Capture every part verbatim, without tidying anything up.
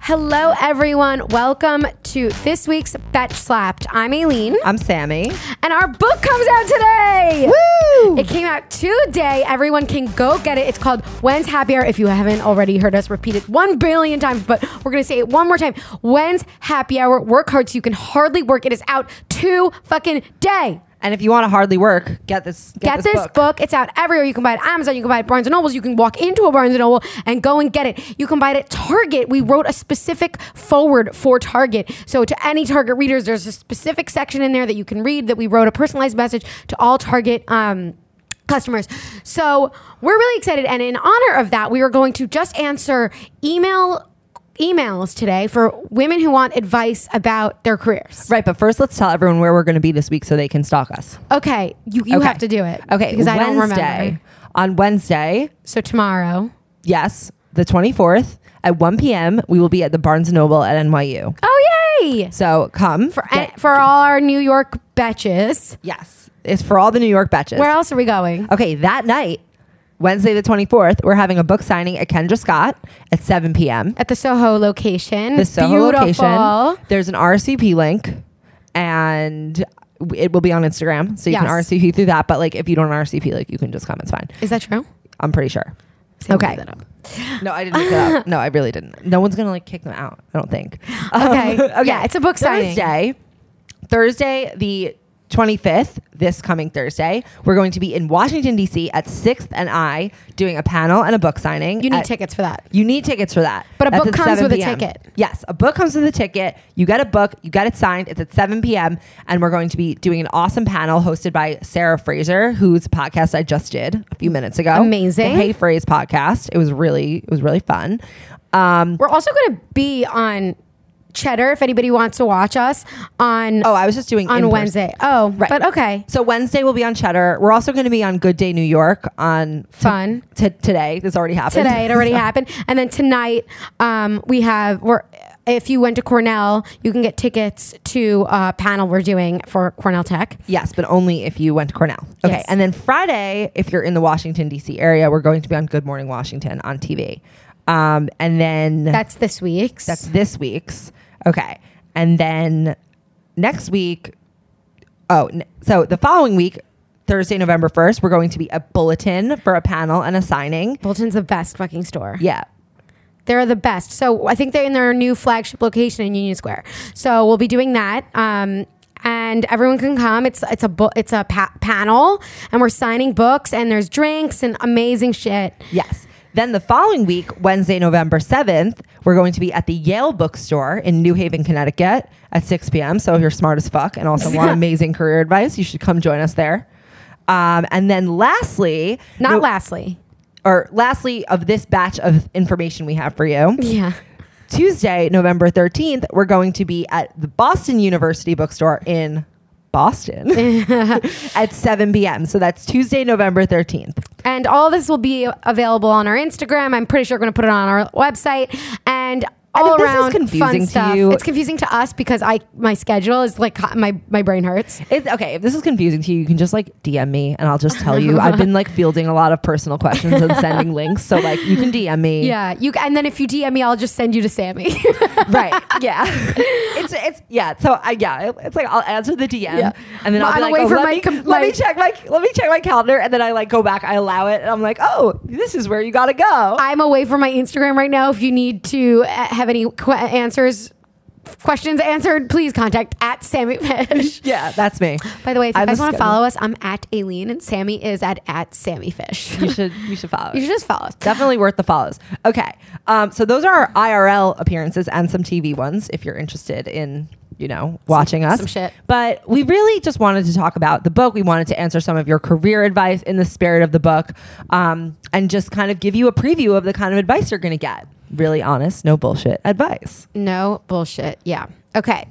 Hello, everyone. Welcome to this week's Betch Slapped. I'm Aileen. I'm Sammy. And our book comes out today. Woo! It came out today. Everyone can go get it. It's called When's Happy Hour. If you haven't already heard us repeat it one billion times, but we're going to say it one more time. When's Happy Hour. Work hard so you can hardly work. It is out to fucking day. And if you want to hardly work, get this Get, get this, this, book. It's out everywhere. You can buy it at Amazon. You can buy it at Barnes and Nobles. You can walk into a Barnes and Noble and go and get it. You can buy it at Target. We wrote a specific forward for Target. So to any Target readers, there's a specific section in there that you can read that we wrote a personalized message to all Target um, customers. So we're really excited. And in honor of that, we are going to just answer email emails today for women who want advice about their careers. Right, but first let's tell everyone where we're going to be this week so they can stalk us. Okay, you, you Okay. have to do it. Okay, because I don't Wednesday. remember. On Wednesday, So tomorrow. yes, the twenty-fourth at one p.m. we will be at the Barnes and Noble at N Y U. Oh, yay! So come. For get- for all our New York betches. yes, it's for all the New York betches. Where else are we going? Okay, that night, Wednesday the twenty-fourth, we're having a book signing at Kendra Scott at seven p.m. At the Soho location. The Soho Beautiful. location. There's an R S V P link, and it will be on Instagram, so you Yes. can R S V P through that. But like, if you don't R S V P, like you can just come. It's fine. Is that true? I'm pretty sure. Sam Okay. made that up. No, I didn't make that up. No, I really didn't. No one's gonna like kick them out. I don't think. Okay. Um, okay. Yeah, it's a book signing. Thursday, Thursday the twenty-fifth, this coming Thursday, we're going to be in Washington D C at sixth and I doing a panel and a book signing. You need at- tickets for that. You need tickets for that. But a That's book at comes seven with a p.m. ticket. Yes, a book comes with a ticket. You get a book, you get it signed. It's at seven p.m. and we're going to be doing an awesome panel hosted by Sarah Fraser, whose podcast I just did a few minutes ago. Amazing. The Hey Phrase podcast. It was really, it was really fun. Um, We're also going to be on Cheddar if anybody wants to watch us on oh, I was just doing on in-person. Wednesday. Oh, Right. but okay. So Wednesday we'll be on Cheddar. We're also going to be on Good Day New York on t- Fun. t- today. This already happened. Today it already happened. And then tonight um, we have we're if you went to Cornell, you can get tickets to a panel we're doing for Cornell Tech. Yes, but only if you went to Cornell. Okay. Yes. And then Friday, if you're in the Washington, D C area, we're going to be on Good Morning Washington on T V. Um, and then That's this week's. that's this week's. Okay. And then next week, oh, n- so the following week, Thursday, November first, we're going to be at Bulletin for a panel and a signing. Bulletin's the best fucking store. Yeah. They're the best. So I think they're in their new flagship location in Union Square. So we'll be doing that. Um, and everyone can come. It's it's a book. It's a pa- panel, and we're signing books, and there's drinks and amazing shit. Yes. Then the following week, Wednesday, November seventh, we're going to be at the Yale Bookstore in New Haven, Connecticut at six p.m. So if you're smart as fuck and also want amazing career advice, you should come join us there. Um, and then lastly, Not no- lastly. or lastly of this batch of information we have for you, Yeah. Tuesday, November thirteenth, we're going to be at the Boston University Bookstore in Boston at seven p.m. So that's Tuesday, November thirteenth. And all this will be available on our Instagram. I'm pretty sure we're going to put it on our website. And And all if this is around confusing fun to stuff. you- It's confusing to us because I my schedule is like my my brain hurts. It's, okay, if this is confusing to you, you can just like D M me and I'll just tell you. I've been like fielding a lot of personal questions and sending links. So like you can D M me. Yeah, you and then if you D M me, I'll just send you to Sammy. Right. Yeah. It's it's yeah. So I yeah. It's like I'll answer the D M Yeah. and then Well, I'll be I'm like, away oh, from let, my me, com- let me my- check my let me check my calendar, and then I like go back. I allow it, and I'm like, oh, this is where you gotta go. I'm away from my Instagram right now. If you need to uh, have any qu- answers, questions answered, please contact at Sammy Fish. Yeah, that's me. By the way, if you I'm guys the want to schedule- follow us, I'm at Aileen and Sammy is at at Sammy Fish. You should you should follow. You it. should just follow us. Definitely worth the follows. Okay. Um, so those are our I R L appearances and some T V ones if you're interested in, you know, watching us. some shit. But we really just wanted to talk about the book. We wanted to answer some of your career advice in the spirit of the book, um, and just kind of give you a preview of the kind of advice you're going to get. Really honest, no bullshit advice. No bullshit. Yeah. Okay.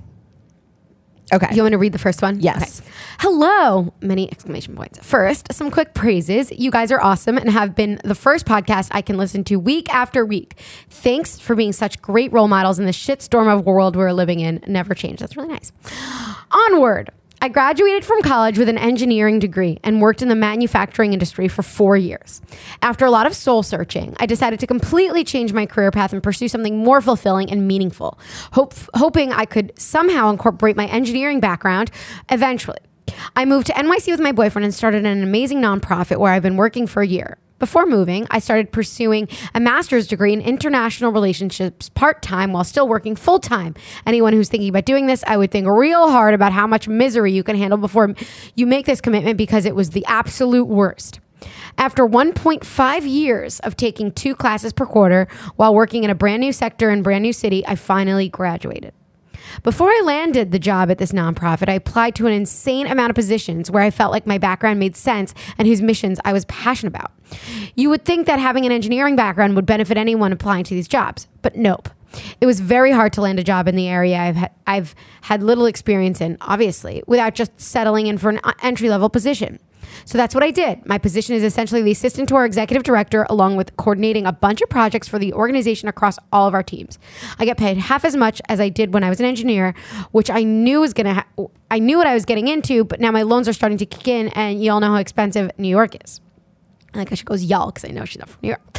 Okay. You want to read the first one? Yes. Okay. Hello, many exclamation points. First, some quick praises. You guys are awesome and have been the first podcast I can listen to week after week. Thanks for being such great role models in the shitstorm of world we're living in. Never change. That's really nice. Onward. I graduated from college with an engineering degree and worked in the manufacturing industry for four years. After a lot of soul searching, I decided to completely change my career path and pursue something more fulfilling and meaningful, hope, hoping I could somehow incorporate my engineering background eventually. I moved to N Y C with my boyfriend and started an amazing nonprofit where I've been working for a year. Before moving, I started pursuing a master's degree in international relationships part-time while still working full-time. Anyone who's thinking about doing this, I would think real hard about how much misery you can handle before you make this commitment, because it was the absolute worst. After one point five years of taking two classes per quarter while working in a brand new sector in brand new city, I finally graduated. Before I landed the job at this nonprofit, I applied to an insane amount of positions where I felt like my background made sense and whose missions I was passionate about. You would think that having an engineering background would benefit anyone applying to these jobs, but nope. It was very hard to land a job in the area I've had, I've had little experience in, obviously, without just settling in for an entry-level position. So that's what I did. My position is essentially the assistant to our executive director, along with coordinating a bunch of projects for the organization across all of our teams. I get paid half as much as I did when I was an engineer, which I knew was gonna. Ha- I knew what I was getting into, but now my loans are starting to kick in, and y'all know how expensive New York is. I think she goes y'all because I know she's not from New York.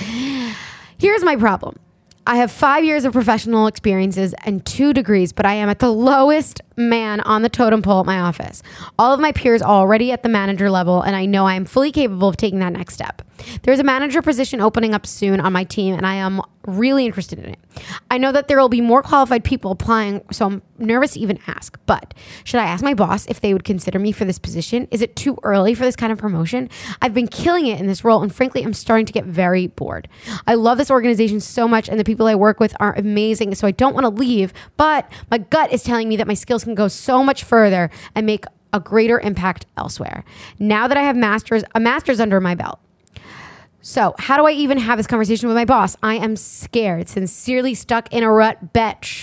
Here's my problem. I have five years of professional experiences and two degrees, but I am at the lowest man on the totem pole at my office. All of my peers are already at the manager level, and I know I am fully capable of taking that next step. There's a manager position opening up soon on my team, and I am really interested in it. I know that there will be more qualified people applying, so I'm nervous to even ask. But should I ask my boss if they would consider me for this position? Is it too early for this kind of promotion? I've been killing it in this role, and frankly, I'm starting to get very bored. I love this organization so much, and the people I work with are amazing, so I don't want to leave, but my gut is telling me that my skills can go so much further and make a greater impact elsewhere. Now that I have masters, a master's under my belt. So how do I even have this conversation with my boss? I am scared, sincerely stuck in a rut, bitch.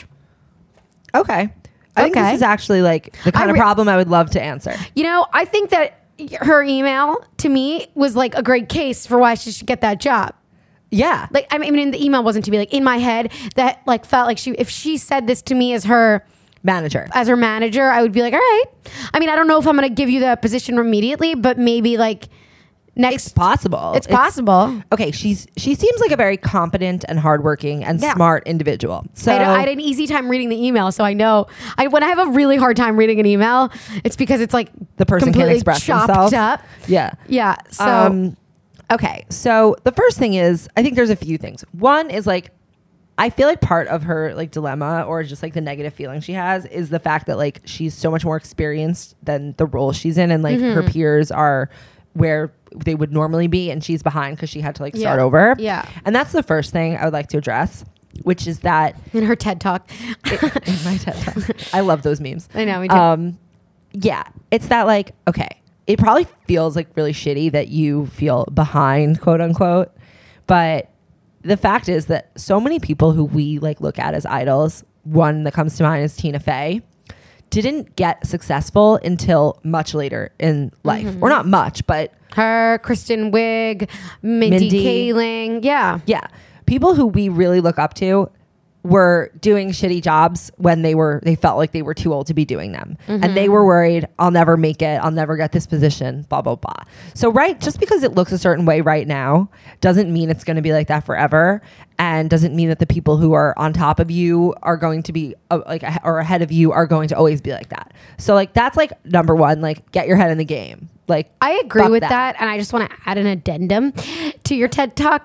Okay. I think Okay. this is actually like the kind I re- of problem I would love to answer. You know, I think that her email to me was like a great case for why she should get that job. Yeah. Like, I mean, the email wasn't to me, like in my head that like felt like she, if she said this to me as her Manager. as her manager, I would be like, all right. I mean, I don't know if I'm going to give you that position immediately, but maybe like next. It's possible. It's possible. Okay, she's she seems like a very competent and hardworking and Yeah. smart individual. So I, had, I had an easy time reading the email, so I know I, when I have a really hard time reading an email, it's because it's like the person can completely express chopped themselves. up. Yeah. Yeah. So Um, okay, so the first thing is, I think there's a few things. One is like, I feel like part of her like dilemma or just like the negative feeling she has is the fact that like she's so much more experienced than the role she's in, and like Mm-hmm. her peers are where they would normally be, and she's behind because she had to like start Yeah. over. Yeah. And that's the first thing I would like to address, which is that in her TED talk, in my TED Talk. I love those memes. I know, me too. Um, yeah, it's that like, okay, it probably feels like really shitty that you feel behind, quote unquote. But the fact is that so many people who we like look at as idols, one that comes to mind is Tina Fey, didn't get successful until much later in life. Mm-hmm. Or not much, but her, Kristen Wiig, Mindy, Mindy. Kaling. Yeah. yeah, people who we really look up to were doing shitty jobs when they were they felt like they were too old to be doing them, Mm-hmm. and they were worried, I'll never make it, I'll never get this position, blah blah blah. So right, just because it looks a certain way right now doesn't mean it's going to be like that forever, and doesn't mean that the people who are on top of you are going to be uh, like ah- or ahead of you are going to always be like that. So like that's like number one, like get your head in the game. Like I agree fuck with that. and I just want to add an addendum to your TED Talk.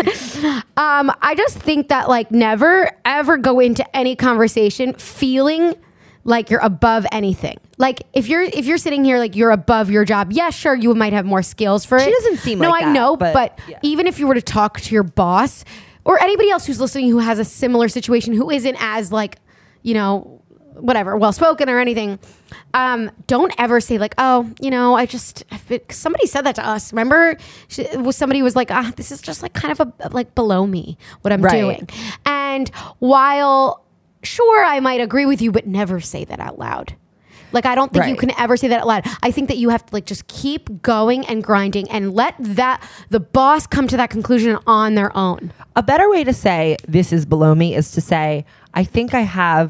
um, I just think that like never ever go into any conversation feeling like you're above anything. Like if you're if you're sitting here like you're above your job, yeah, sure, you might have more skills for it. She doesn't seem no, like I that, know, but- but, yeah. even if you were to talk to your boss or anybody else who's listening who has a similar situation, who isn't as like, you know, whatever, well-spoken or anything, um, don't ever say like, oh, you know, I just, I've been, somebody said that to us. Remember, she, was somebody was like, ah, this is just like kind of a, like below me, what I'm Right. doing. And while sure, I might agree with you, but never say that out loud. Like, I don't think you Right. can ever say that out loud. I think that you have to like just keep going and grinding and let that, the boss come to that conclusion on their own. A better way to say this is below me is to say, I think I have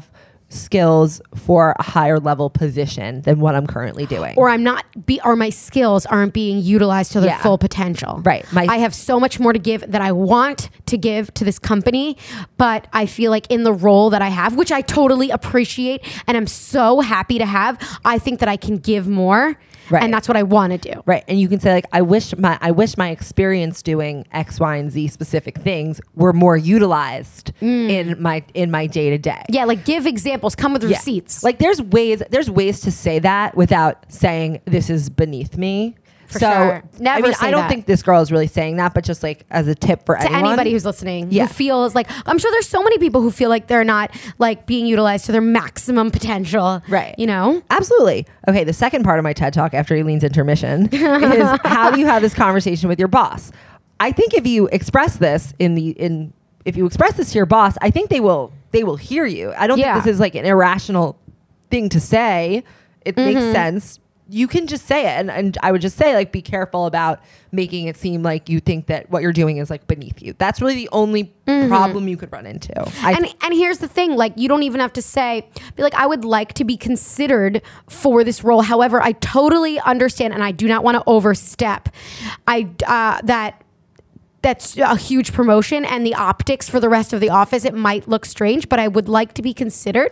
skills for a higher level position than what I'm currently doing. Or I'm not be or my skills aren't being utilized to their Yeah. full potential. Right. My- I have so much more to give that I want to give to this company, but I feel like in the role that I have, which I totally appreciate and I'm so happy to have, I think that I can give more. Right. And that's what I want to do. Right. And you can say like, I wish my I wish my experience doing X, Y, and Z specific things were more utilized Mm. in my in my day to day. Yeah, like give examples, come with Yeah. receipts. Like there's ways there's ways to say that without saying this is beneath me. For so sure. Never I mean, say I don't that. think this girl is really saying that, but just like as a tip for to anyone. anybody who's listening, Yeah. who feels like, I'm sure there's so many people who feel like they're not like being utilized to their maximum potential. Right. You know? Absolutely. Okay, the second part of my TED Talk after Eileen's intermission is how do you have this conversation with your boss? I think if you express this in the in if you express this to your boss, I think they will they will hear you. I don't Yeah. think this is like an irrational thing to say. It Mm-hmm. makes sense. You can just say it, and, and I would just say like be careful about making it seem like you think that what you're doing is like beneath you. That's really the only problem you could run into. I and and here's the thing, like you don't even have to say, be like, I would like to be considered for this role. However, I totally understand, and I do not want to overstep. I uh, that. That's a huge promotion, and the optics for the rest of the office, it might look strange, but I would like to be considered.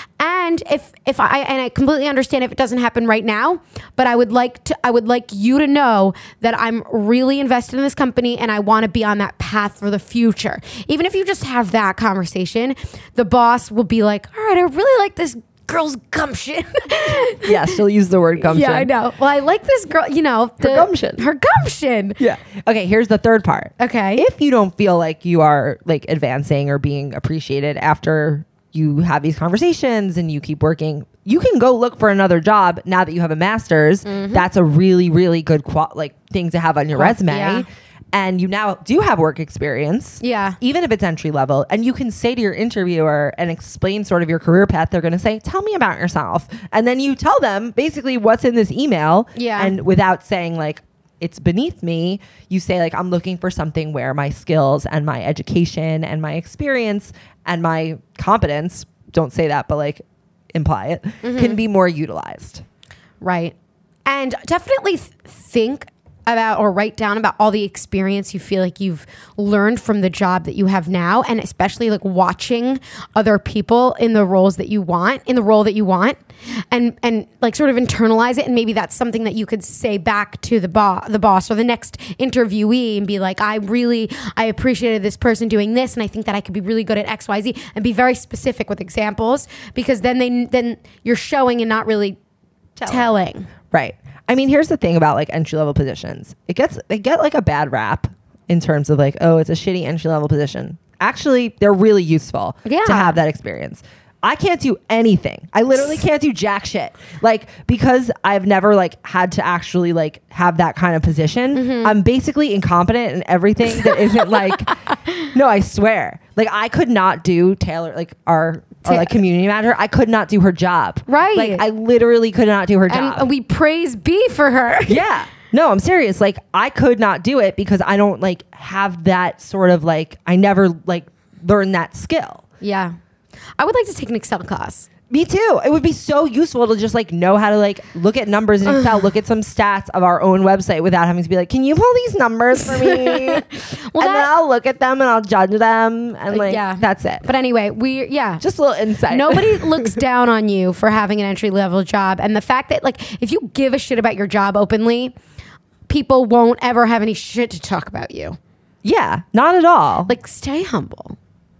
And if if I and I completely understand if it doesn't happen right now, but I would like to I would like you to know that I'm really invested in this company and I want to be on that path for the future. Even if you just have that conversation, the boss will be like, all right, I really like this girl's gumption. yeah, still use the word gumption. Yeah, I know. Well, I like this girl, you know, the, Her gumption. Her gumption. Yeah. Okay, here's the third part. Okay. If you don't feel like you are like advancing or being appreciated after you have these conversations and you keep working, you can go look for another job now that you have a master's. Mm-hmm. That's a really, really good qual- like thing to have on your Cool. resume. Yeah. And you now do have work experience. Yeah. Even if it's entry level. And you can say to your interviewer and explain sort of your career path. They're going to say, tell me about yourself. And then you tell them basically what's in this email. Yeah. And without saying like, it's beneath me, you say like, I'm looking for something where my skills and my education and my experience and my competence, don't say that, but like imply it, Mm-hmm. can be more utilized. Right. And definitely th- think about or write down about all the experience you feel like you've learned from the job that you have now, and especially like watching other people in the roles that you want, in the role that you want, and and like sort of internalize it. And maybe that's something that you could say back to the boss, the boss or the next interviewee, and be like, I really, I appreciated this person doing this, and I think that I could be really good at X, Y, Z, and be very specific with examples, because then they then you're showing and not really Telling. telling. Right. I mean, here's the thing about like entry level positions. It gets they get like a bad rap in terms of like, oh, it's a shitty entry level position. Actually, they're really useful Yeah. to have that experience. I can't do anything. I literally can't do jack shit. Like, because I've never like had to actually like have that kind of position. Mm-hmm. I'm basically incompetent in everything that isn't like, no, I swear. Like I could not do Taylor, like our, our like community manager. I could not do her job. Right. Like I literally could not do her job. And we praise B for her. Yeah. No, I'm serious. Like I could not do it because I don't like have that sort of like, I never like learned that skill. Yeah. I would like to take an Excel class. Me too. It would be so useful to just like know how to like look at numbers in Excel, look at some stats of our own website without having to be like, can you pull these numbers for me? Well, and that- then I'll look at them and I'll judge them. And like, yeah. that's it. But anyway, we, yeah. Just a little insight. Nobody looks down on you for having an entry level job. And the fact that like, if you give a shit about your job openly, people won't ever have any shit to talk about you. Yeah, not at all. Like, stay humble.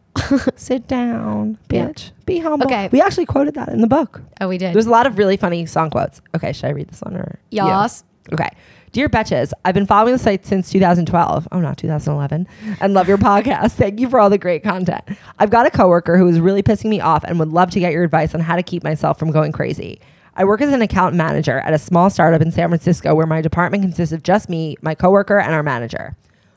Sit down, Yeah. bitch. Be humble. Okay. We actually quoted that in the book. Oh, we did. There's a lot of really funny song quotes. Okay, should I read this one or you? Yes. Okay. Dear Betches, I've been following the site since two thousand twelve. Oh, not two thousand eleven. And love your podcast. Thank you for all the great content. I've got a coworker who is really pissing me off and would love to get your advice on how to keep myself from going crazy. I work as an account manager at a small startup in San Francisco where my department consists of just me, my coworker, and our manager.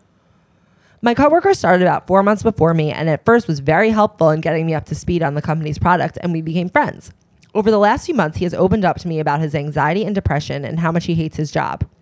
My coworker started about four months before me and at first was very helpful in getting me up to speed on the company's product, and we became friends. Over the last few months, he has opened up to me about his anxiety and depression and how much he hates his job.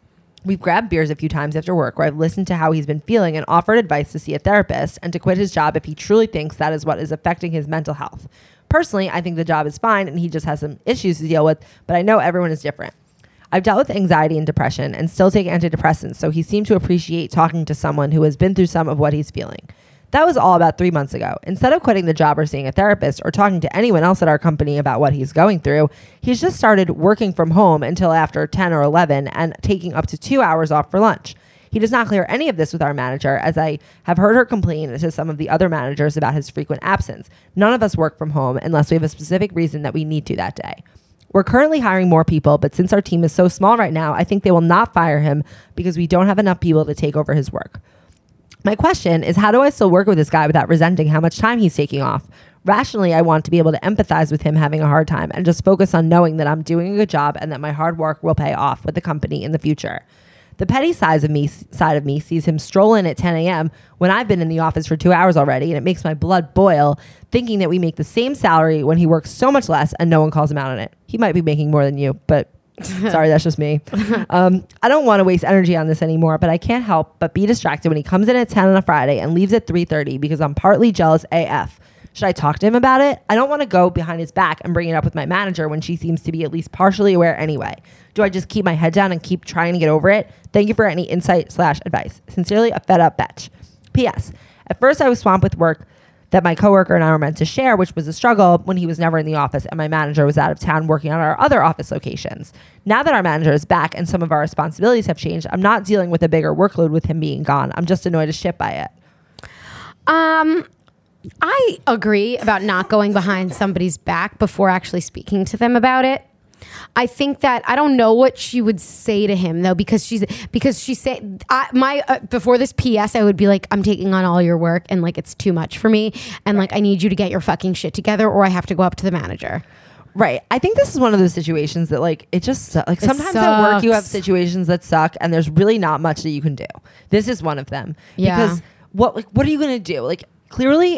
We've grabbed beers a few times after work where I've listened to how he's been feeling and offered advice to see a therapist and to quit his job if he truly thinks that is what is affecting his mental health. Personally, I think the job is fine and he just has some issues to deal with, but I know everyone is different. I've dealt with anxiety and depression and still take antidepressants, so he seemed to appreciate talking to someone who has been through some of what he's feeling. That was all about three months ago. Instead of quitting the job or seeing a therapist or talking to anyone else at our company about what he's going through, he's just started working from home until after ten or eleven and taking up to two hours off for lunch. He does not clear any of this with our manager, as I have heard her complain to some of the other managers about his frequent absence. None of us work from home unless we have a specific reason that we need to that day. We're currently hiring more people, but since our team is so small right now, I think they will not fire him because we don't have enough people to take over his work. My question is, how do I still work with this guy without resenting how much time he's taking off? Rationally, I want to be able to empathize with him having a hard time and just focus on knowing that I'm doing a good job and that my hard work will pay off with the company in the future. The petty side of me, side of me sees him stroll in at ten a.m. when I've been in the office for two hours already, and it makes my blood boil thinking that we make the same salary when he works so much less and no one calls him out on it. He might be making more than you, but sorry, that's just me. Um, I don't want to waste energy on this anymore, but I can't help but be distracted when he comes in at ten on a Friday and leaves at three thirty because I'm partly jealous A F. Should I talk to him about it? I don't want to go behind his back and bring it up with my manager when she seems to be at least partially aware anyway. Do I just keep my head down and keep trying to get over it? Thank you for any insight slash advice. Sincerely, a fed up bitch. P S. At first, I was swamped with work that my coworker and I were meant to share, which was a struggle when he was never in the office and my manager was out of town working on our other office locations. Now that our manager is back and some of our responsibilities have changed, I'm not dealing with a bigger workload with him being gone. I'm just annoyed as shit by it. Um... I agree about not going behind somebody's back before actually speaking to them about it. I think that I don't know what she would say to him though, because she's because she said I, my uh, before this P S I would be like, I'm taking on all your work and like it's too much for me and like I need you to get your fucking shit together or I have to go up to the manager. Right. I think this is one of those situations that like it just su- like It sometimes at work you have sucks. situations that suck and there's really not much that you can do. This is one of them. Yeah. Because what like what are you gonna do? Like clearly.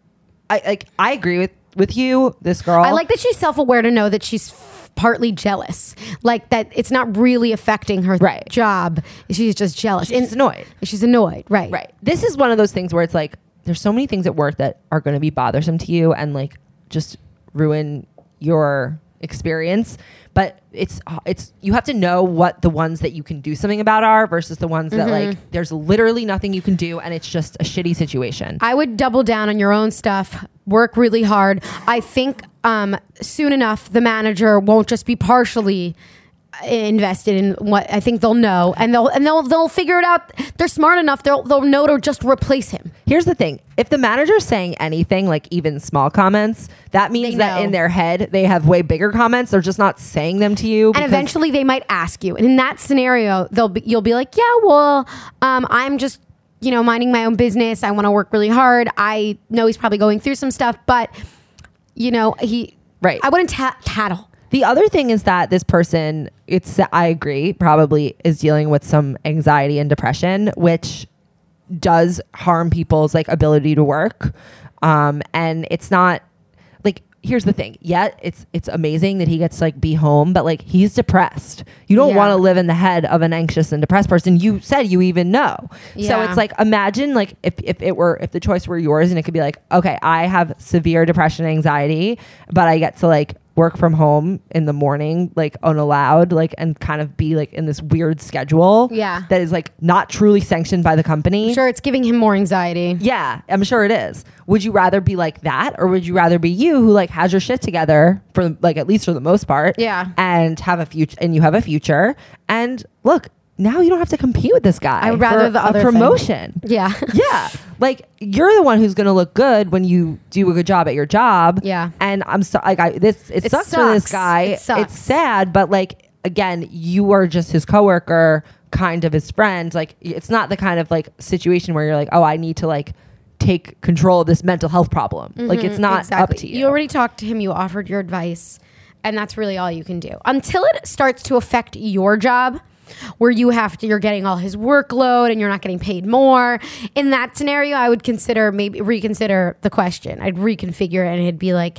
I like. I agree with, with you, this girl. I like that she's self-aware to know that she's f- partly jealous, like that it's not really affecting her Right. job. She's just jealous. She's And- annoyed. She's annoyed, right? Right. This is one of those things where it's like there's so many things at work that are going to be bothersome to you and like just ruin your experience. But it's it's you have to know what the ones that you can do something about are versus the ones that Mm-hmm. like there's literally nothing you can do and it's just a shitty situation. I would double down on your own stuff, work really hard. I think um, soon enough the manager won't just be partially invested in what I think they'll know and they'll and they'll they'll figure it out. They're smart enough. They'll they'll know to just replace him. Here's the thing. If the manager's saying anything, like even small comments, that means They that know. in their head, they have way bigger comments. They're just not saying them to you. And because- eventually they might ask you. And in that scenario, they'll be, you'll be like, yeah, well, um, I'm just, you know, minding my own business. I want to work really hard. I know he's probably going through some stuff, but you know, he, Right. I wouldn't ta- tattle. The other thing is that this person, it's, I agree, probably is dealing with some anxiety and depression, which does harm people's like ability to work. Um, and it's not like, here's the thing. Yeah, it's, it's amazing that he gets to like be home, but like he's depressed. You don't Yeah. want to live in the head of an anxious and depressed person. You said you even know. So Yeah. it's like, imagine like if, if it were, if the choice were yours and it could be like, okay, I have severe depression and anxiety, but I get to like work from home in the morning, like unallowed, like, and kind of be like in this weird schedule. Yeah. That is like not truly sanctioned by the company. I'm sure it's giving him more anxiety. Yeah, I'm sure it is. Would you rather be like that or would you rather be you who like has your shit together for like at least for the most part? Yeah. And have a future and you have a future. And look, now you don't have to compete with this guy. I would rather for the a other thing. promotion. Yeah. Yeah. Like you're the one who's going to look good when you do a good job at your job. Yeah. And I'm so like I this it, It sucks, for this sucks. guy. It sucks. It's sad, but like again, you are just his coworker, kind of his friend. Like it's not the kind of like situation where you're like, "Oh, I need to like take control of this mental health problem." Like it's not Exactly. up to you. You already talked to him. You offered your advice, and that's really all you can do until it starts to affect your job, where you have to. You're getting all his workload, and you're not getting paid more. In that scenario, I would consider maybe reconsider the question. I'd reconfigure it, and it'd be like,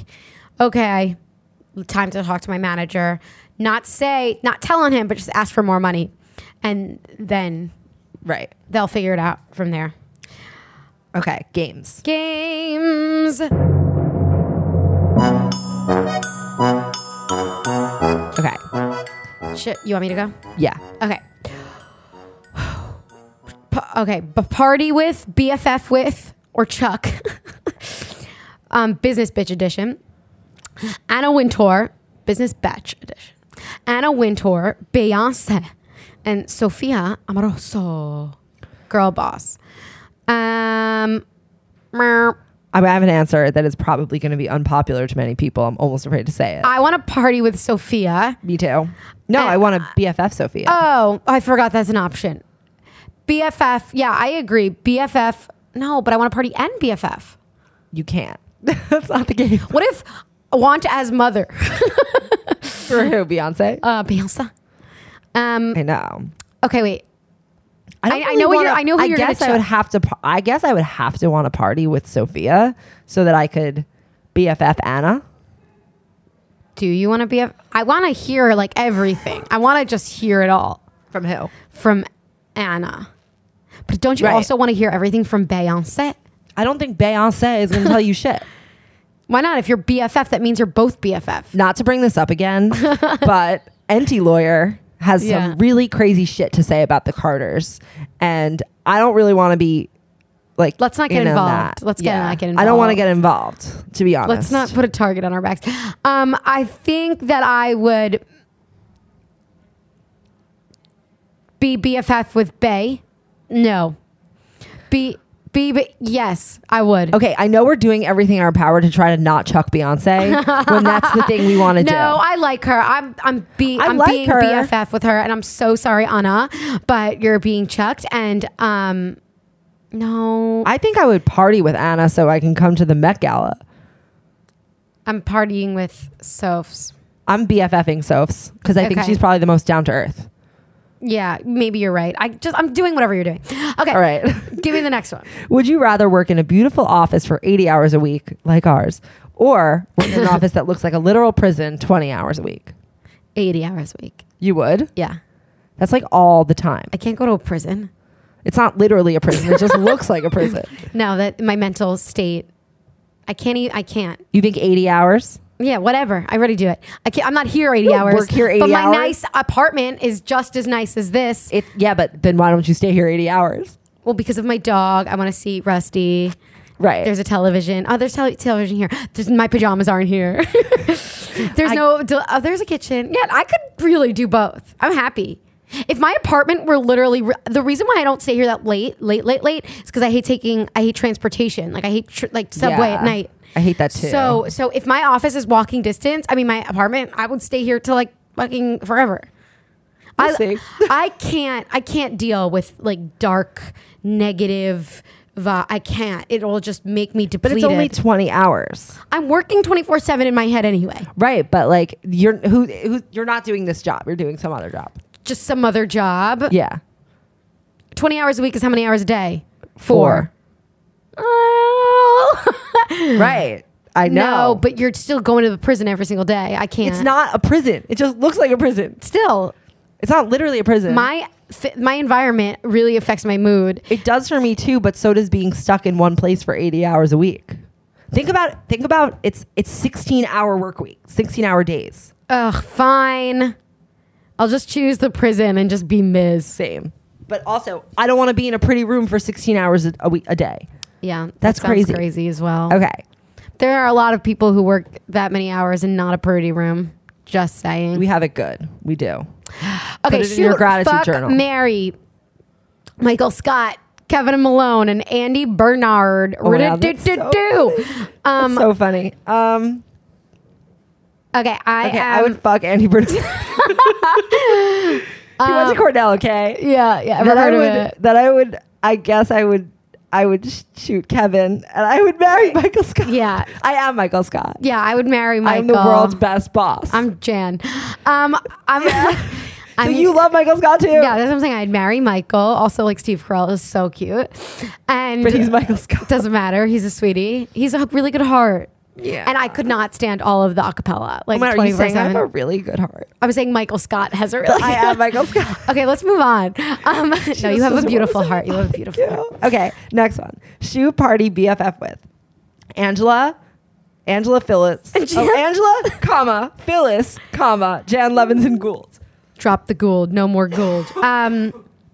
okay, time to talk to my manager. Not say, not tell on him, but just ask for more money. and then Right. they'll figure it out from there. Okay. Games. Games. Okay. Shit, you want me to go? Yeah. Okay. Pa- okay, but party with, B F F with, or Chuck. um, Business Bitch Edition. Anna Wintour, Business Batch Edition. Anna Wintour, Beyonce, and Sofia Amoroso, Girl Boss. Um, meow. I have an answer that is probably going to be unpopular to many people. I'm almost afraid to say it. I want to party with Sophia. Me too. No, Uh, I want a B F F Sophia. Oh, I forgot that's an option. B F F. Yeah, I agree. B F F. No, but I want to party and B F F. You can't. That's not the game. What if I want as mother? For who? Beyonce? Uh, Beyonce. Um. I know. Okay, wait. don't I- I really know what wanna- you're- I know who I you're gonna guess I would chuck. have to. par- I guess I would have to want to party with Sophia so that I could B F F Anna. Do you want to be? A, I want to hear like everything. I want to just hear it all From who? from Anna. But don't you Right. also want to hear everything from Beyonce? I don't think Beyonce is going to tell you shit. Why not? If you're B F F, that means you're both B F F. Not to bring this up again, but Enty Lawyer has Yeah. some really crazy shit to say about the Carters, and I don't really want to be like. Let's not get in on involved. that. Let's get- not get I don't want to involved. get involved. To be honest, Let's not put a target on our backs. Um, I think that I would be B F F with Bay. No. Be be but yes, I would. Okay, I know we're doing everything in our power to try to not chuck Beyonce when that's the thing we want to No, do. I like her. I'm I'm be I I'm like being her. B F F with her, and I'm so sorry, Anna, but you're being chucked. And um, no, I think I would party with Anna so I can come to the Met Gala. I'm partying with Sophs. I'm BFFing Sophs because I think Okay. she's probably the most down to earth. Yeah, maybe you're right. I just I'm doing whatever you're doing. Okay, All right. give me the next one. Would you rather work in a beautiful office for eighty hours a week, like ours, or work in an office that looks like a literal prison twenty hours a week? eighty hours a week. You would? Yeah, That's like all the time. I can't go to a prison. It's not literally a prison. It just looks like a prison. No, that my mental state. I can't. e- I can't. You think eighty hours? Yeah, whatever. I already do it. I can't, I'm not here eighty You don't hours. work here but eighty my hours? nice apartment is just as nice as this. It, yeah, but then why don't you stay here eighty hours? Well, because of my dog, I want to see Rusty. Right. There's a television. Oh, there's tele- television here. There's, my pajamas aren't here. there's I- no. Oh, there's a kitchen. Yeah, I could really do both. I'm happy. If my apartment were literally re- the reason why I don't stay here that late, late, late, late, is because I hate taking. I hate transportation. Like I hate tr- like subway Yeah. at night. I hate that too. So, so if my office is walking distance, I mean my apartment, I would stay here till like fucking forever. We'll I, see. I can't, I can't deal with like dark, negative. vi- I can't. It'll just make me but depleted. it's only twenty hours. I'm working twenty-four seven in my head anyway. Right, but like you're who who you're not doing this job. You're doing some other job. Just some other job. Yeah. twenty hours a week is how many hours a day? Four. Oh. Right. I know. No, but you're still going to the prison every single day. I can't. it's not a prison. It just looks like a prison. Still, It's not literally a prison. my th- my environment really affects my mood. It does for me too, but so does being stuck in one place for eighty hours a week. Think about think about it's it's sixteen hour work week, sixteen hour days. Ugh, fine. I'll just choose the prison and just be Miz. Same. But also, I don't want to be in a pretty room for sixteen hours a, a week a day. Yeah, that That's sounds crazy. crazy as well. Okay. There are a lot of people who work that many hours in not a pretty room. Just saying. We have it good. We do. okay, it in shoot, your gratitude fuck, journal. Mary, Michael Scott, Kevin Malone, and Andy Bernard. Oh my God, that's so Do-do-do-do. um, so funny. Um okay, I okay, am. I would fuck Andy Bernard. He went to Cornell, okay? yeah, yeah. I've that heard I of would it. that I would I guess I would I would sh- shoot Kevin and I would marry Michael Scott. Yeah. I am Michael Scott. Yeah, I would marry Michael. I'm the world's best boss. I'm Jan. Um, I'm. so I'm you love Michael Scott too? Yeah, that's what I'm saying. I'd marry Michael. Also, like Steve Carell is so cute, and But he's Michael Scott. doesn't matter. He's a sweetie. He's a really good heart. Yeah. And I could not stand all of the acapella. Like Oh my God, are you saying I have twenty-four seven. a really good heart? I was saying Michael Scott has a really I am Michael Scott. Okay, let's move on. Um, no, you just have a doesn't beautiful wanna say heart. You have a beautiful heart. Okay, next one. Shoe party B F F with Angela, Angela Phyllis, oh, Angela, comma Phyllis, comma Jan Levinson Gould. Drop the Gould. No more Gould. Um,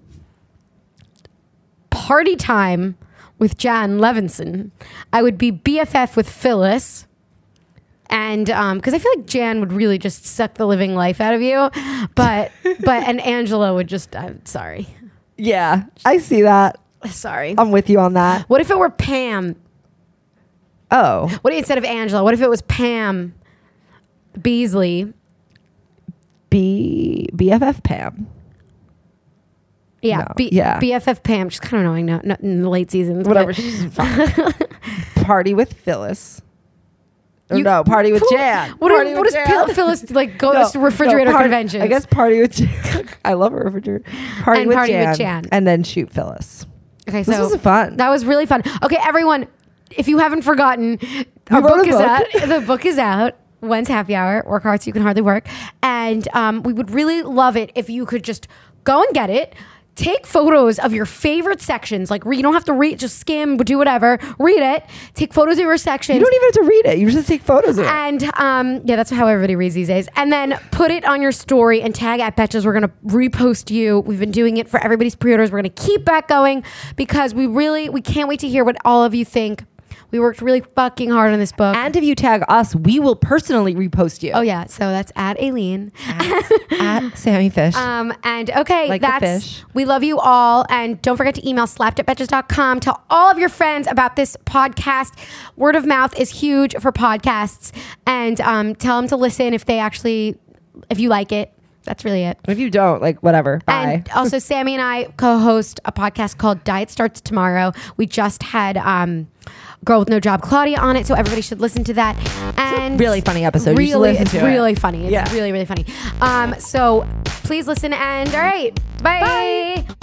party time with Jan Levinson. I would be B F F with Phyllis. And um, because I feel like Jan would really just suck the living life out of you. But, but, and Angela would just, I'm sorry. Yeah, I see that. Sorry. I'm with you on that. What if it were Pam? Oh, What if instead of Angela? What if it was Pam Beasley? B B F F Pam. Yeah, No, B- yeah. B F F Pam. She's kind of annoying now, not in the late seasons. Whatever. but- She's fine. Party with Phyllis. Or You- no, party with Who- Jan. What, party is, with what does Jan. Phil- Phyllis like go No, to refrigerator no, party- conventions? I guess party with Jan. I love a refrigerator. Party, And with, party Jan, with Jan. and then shoot Phyllis. Okay, This so was fun. that was really fun. Okay, everyone, if you haven't forgotten, our wrote book a is book. out. The book is out. When's Happy Hour? Work hard so you can hardly work. And um, we would really love it if you could just go and get it. Take photos of your favorite sections. Like, re- you don't have to read, just skim, do whatever. Read it. Take photos of your sections. You don't even have to read it. You just take photos of it. And um, yeah, that's how everybody reads these days. And then put it on your story and tag at Betches. We're gonna repost you. We've been doing it for everybody's pre-orders. We're gonna keep that going because we really we can't wait to hear what all of you think. We worked really fucking hard on this book. And if you tag us, we will personally repost you. oh yeah, so that's at Aileen. At, at Sammy Fish. Um, and okay, Like the that's fish. we love you all. And don't forget to email slapped at betches dot com. Tell all of your friends about this podcast. Word of mouth is huge for podcasts. And um, tell them to listen if they actually, if you like it. That's really it. if you don't, like, whatever. Bye. And also, Sammy and I co-host a podcast called Diet Starts Tomorrow. We just had um, Girl with No Job, Claudia, on it, so everybody should listen to that. And really funny episode. You should Really, listen it's to it. really funny. It's Yeah. really, really funny. Um, so please listen. And all right, bye. Bye.